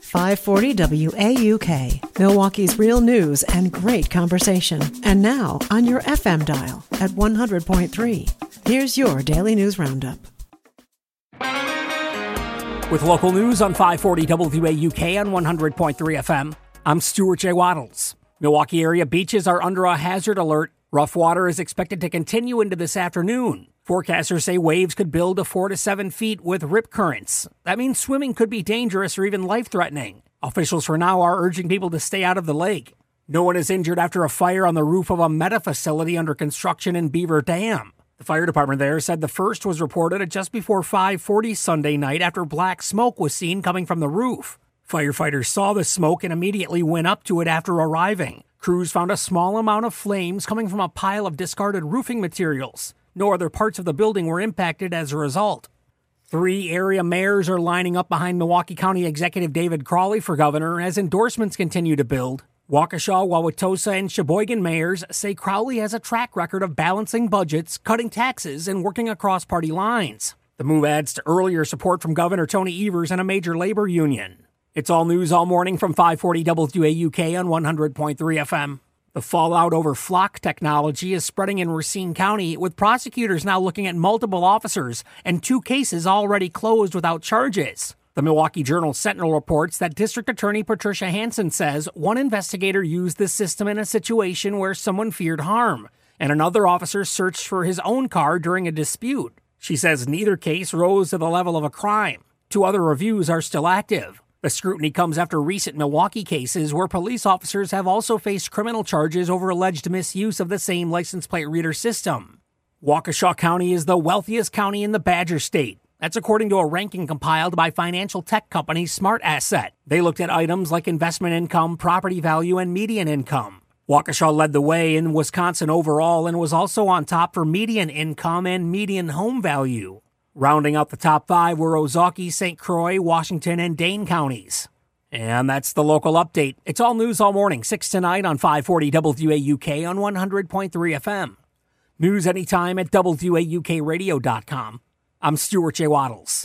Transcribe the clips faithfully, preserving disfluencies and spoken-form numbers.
five forty W A U K, Milwaukee's real news and great conversation. And now on your F M dial at one hundred point three. Here's your Daily News Roundup. With local news on five forty W A U K on one hundred point three F M, I'm Stuart J. Waddles. Milwaukee area beaches are under a hazard alert. Rough water is expected to continue into this afternoon. Forecasters say waves could build to four to seven feet with rip currents. That means swimming could be dangerous or even life-threatening. Officials for now are urging people to stay out of the lake. No one is injured after a fire on the roof of a Meta facility under construction in Beaver Dam. The fire department there said the first was reported at just before five forty Sunday night after black smoke was seen coming from the roof. Firefighters saw the smoke and immediately went up to it after arriving. Crews found a small amount of flames coming from a pile of discarded roofing materials. No other parts of the building were impacted as a result. Three area mayors are lining up behind Milwaukee County Executive David Crowley for governor as endorsements continue to build. Waukesha, Wauwatosa, and Sheboygan mayors say Crowley has a track record of balancing budgets, cutting taxes, and working across party lines. The move adds to earlier support from Governor Tony Evers and a major labor union. It's all news all morning from five forty W A U K on one hundred point three F M. The fallout over flock technology is spreading in Racine County, with prosecutors now looking at multiple officers and two cases already closed without charges. The Milwaukee Journal Sentinel reports that District Attorney Patricia Hansen says one investigator used this system in a situation where someone feared harm, and another officer searched for his own car during a dispute. She says neither case rose to the level of a crime. Two other reviews are still active. The scrutiny comes after recent Milwaukee cases where police officers have also faced criminal charges over alleged misuse of the same license plate reader system. Waukesha County is the wealthiest county in the Badger State. That's according to a ranking compiled by financial tech company Smart Asset. They looked at items like investment income, property value, and median income. Waukesha led the way in Wisconsin overall and was also on top for median income and median home value. Rounding out the top five were Ozaukee, Saint Croix, Washington, and Dane counties. And that's the local update. It's all news all morning, six to nine on five forty W A U K on one hundred point three F M. News anytime at W A U K radio dot com. I'm Stuart J. Waddles.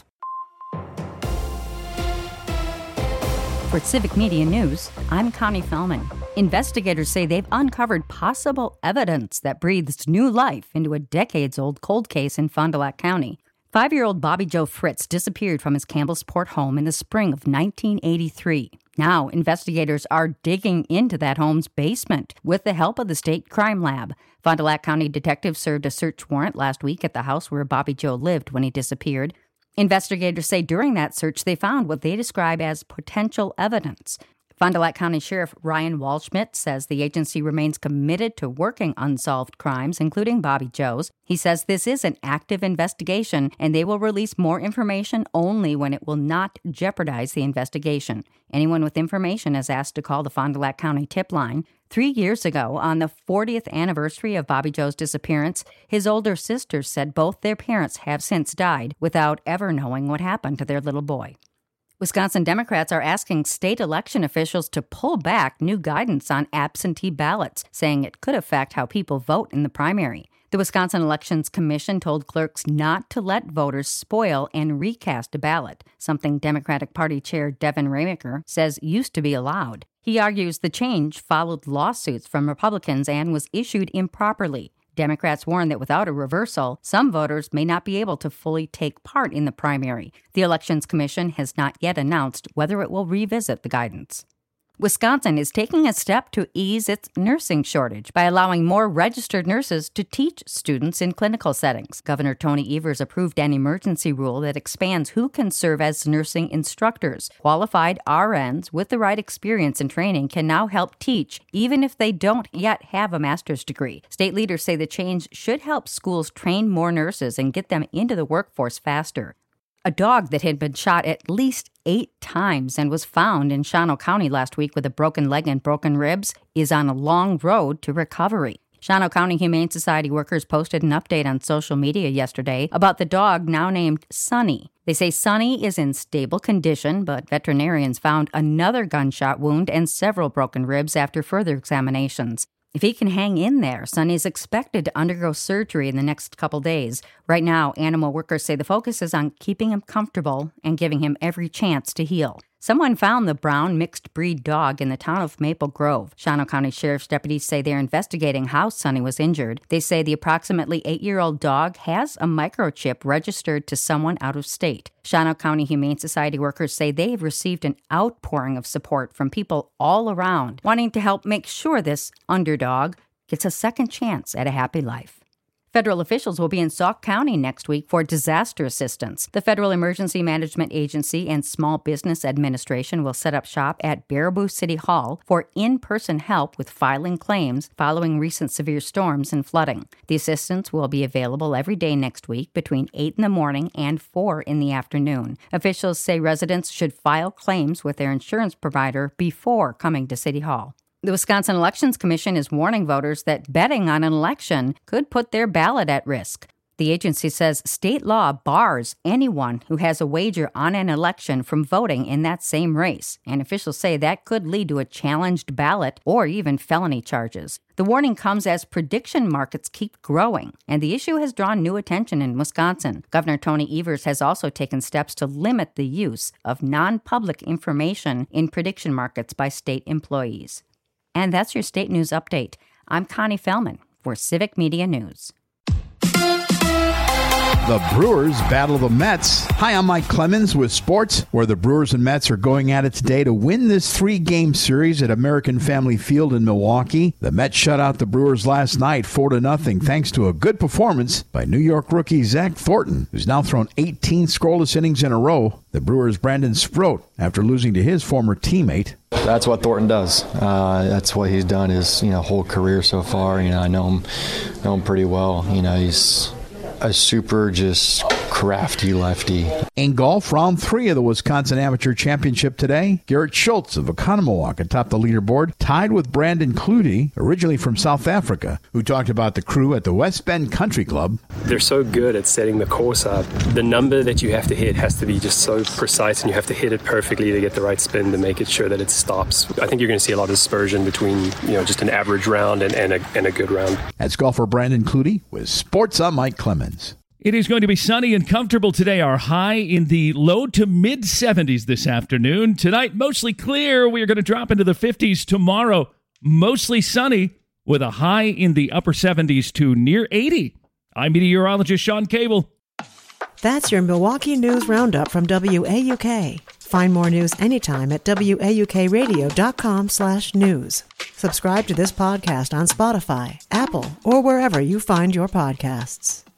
For Civic Media News, I'm Connie Fellman. Investigators say they've uncovered possible evidence that breathes new life into a decades-old cold case in Fond du Lac County. Five-year-old Bobby Joe Fritz disappeared from his Campbellsport home in the spring of nineteen eighty-three. Now, investigators are digging into that home's basement with the help of the State Crime Lab. Fond du Lac County detectives served a search warrant last week at the house where Bobby Joe lived when he disappeared. Investigators say during that search they found what they describe as potential evidence. Fond du Lac County Sheriff Ryan Waldschmidt says the agency remains committed to working unsolved crimes, including Bobby Joe's. He says this is an active investigation, and they will release more information only when it will not jeopardize the investigation. Anyone with information is asked to call the Fond du Lac County tip line. Three years ago, on the fortieth anniversary of Bobby Joe's disappearance, his older sisters said both their parents have since died without ever knowing what happened to their little boy. Wisconsin Democrats are asking state election officials to pull back new guidance on absentee ballots, saying it could affect how people vote in the primary. The Wisconsin Elections Commission told clerks not to let voters spoil and recast a ballot, something Democratic Party Chair Devin Remaker says used to be allowed. He argues the change followed lawsuits from Republicans and was issued improperly. Democrats warn that without a reversal, some voters may not be able to fully take part in the primary. The Elections Commission has not yet announced whether it will revisit the guidance. Wisconsin is taking a step to ease its nursing shortage by allowing more registered nurses to teach students in clinical settings. Governor Tony Evers approved an emergency rule that expands who can serve as nursing instructors. Qualified R Ns with the right experience and training can now help teach, even if they don't yet have a master's degree. State leaders say the change should help schools train more nurses and get them into the workforce faster. A dog that had been shot at least eight times and was found in Shawano County last week with a broken leg and broken ribs is on a long road to recovery. Shawano County Humane Society workers posted an update on social media yesterday about the dog now named Sunny. They say Sunny is in stable condition, but veterinarians found another gunshot wound and several broken ribs after further examinations. If he can hang in there, Sunny is expected to undergo surgery in the next couple days. Right now, animal workers say the focus is on keeping him comfortable and giving him every chance to heal. Someone found the brown mixed-breed dog in the town of Maple Grove. Shawano County Sheriff's deputies say they're investigating how Sonny was injured. They say the approximately eight-year-old dog has a microchip registered to someone out of state. Shawano County Humane Society workers say they have received an outpouring of support from people all around, wanting to help make sure this underdog gets a second chance at a happy life. Federal officials will be in Sauk County next week for disaster assistance. The Federal Emergency Management Agency and Small Business Administration will set up shop at Baraboo City Hall for in-person help with filing claims following recent severe storms and flooding. The assistance will be available every day next week between eight in the morning and four in the afternoon. Officials say residents should file claims with their insurance provider before coming to City Hall. The Wisconsin Elections Commission is warning voters that betting on an election could put their ballot at risk. The agency says state law bars anyone who has a wager on an election from voting in that same race, and officials say that could lead to a challenged ballot or even felony charges. The warning comes as prediction markets keep growing, and the issue has drawn new attention in Wisconsin. Governor Tony Evers has also taken steps to limit the use of non-public information in prediction markets by state employees. And that's your state news update. I'm Connie Fellman for Civic Media News. The Brewers battle the Mets. Hi, I'm Mike Clemens with sports, where the Brewers and Mets are going at it today to win this three-game series at American Family Field in Milwaukee. The Mets shut out the Brewers last night four to nothing thanks to a good performance by New York rookie Zach Thornton, who's now thrown eighteen scoreless innings in a row. The Brewers' Brandon Sproat, after losing to his former teammate. That's what Thornton does. Uh, that's what he's done his you know whole career so far. You know, I know him, know him pretty well. You know, he's a super just crafty lefty. In golf, round three of the Wisconsin Amateur Championship today, Garrett Schultz of Oconomowoc atop the leaderboard, tied with Brandon Clutie, originally from South Africa, who talked about the crew at the West Bend Country Club. They're so good at setting the course up. The number that you have to hit has to be just so precise, and you have to hit it perfectly to get the right spin to make it sure that it stops. I think you're going to see a lot of dispersion between, you know, just an average round and, and, a, and a good round. That's golfer Brandon Clutie with Sports. I'm Mike Clemens. It is going to be sunny and comfortable today. Our high in the low to mid seventies this afternoon. Tonight, mostly clear. We are going to drop into the fifties tomorrow. Mostly sunny with a high in the upper seventies to near eighty. I'm meteorologist Sean Cable. That's your Milwaukee News Roundup from W A U K. Find more news anytime at W A U K radio dot com slash news. Subscribe to this podcast on Spotify, Apple, or wherever you find your podcasts.